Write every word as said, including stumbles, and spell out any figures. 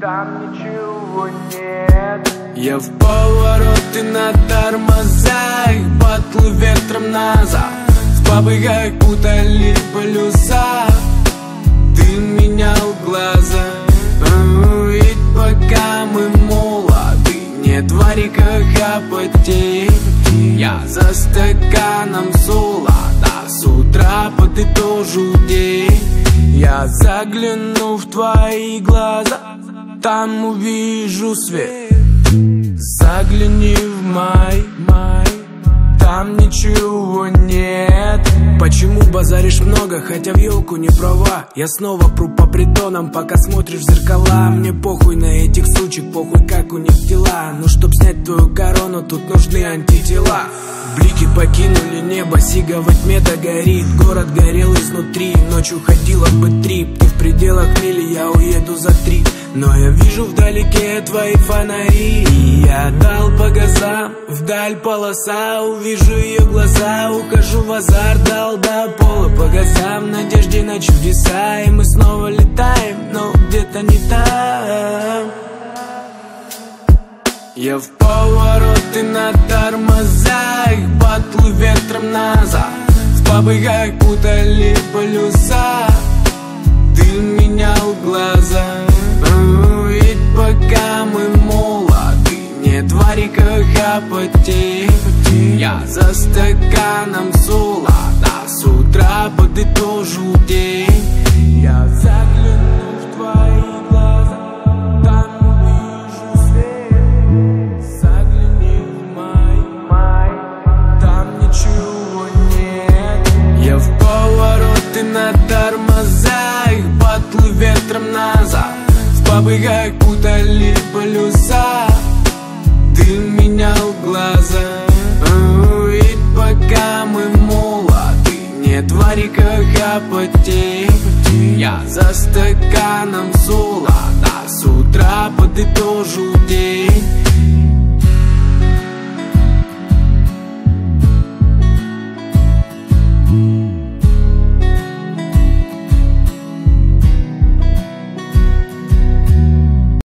там ничего нет. Я в повороты на тормозах, батлы ветром назад. С бабой как путали полюса, ты менял глаза. Ведь пока мы молоды, нет варика хапотей. Я за стаканом золота, с утра подытожу день. Я загляну в твои глаза, там увижу свет. Загляни в май, май, там ничего нет. Почему базаришь много, хотя в елку не права? Я снова пру по притонам, пока смотришь в зеркала. Мне похуй на этих сучек, похуй как у них дела. Но чтоб снять твою корону, тут нужны антитела. Блики покинули небо, сига во тьме догорит. Город горел изнутри, ночью ходила бы трип. Ты в пределах мили, я уеду за три. Но я вижу вдалеке твои фонари. И я дал по газам, вдаль полоса. Увижу ее глаза, ухожу в азарт. Дал до пола по газам, в надежде на чудеса. И мы снова летаем, но где-то не там. Я в повороты на тормозах, батлы ветром назад. С бабой как путали полюса, ты менял глаза. Ведь пока мы молоды, нет варика хапотей. Я за стаканом золота, с утра подытожу день. Я загляну в твои глаза, там увижу свет. Загляни в май, май, там ничего нет. Я в повороты на тормозах, батлы ветром назад. С бабой как путали полюса, ты менял глаза. Ведь пока мы молоды, нет варика хапотей. Я за стаканом золота, с утра подытожу день.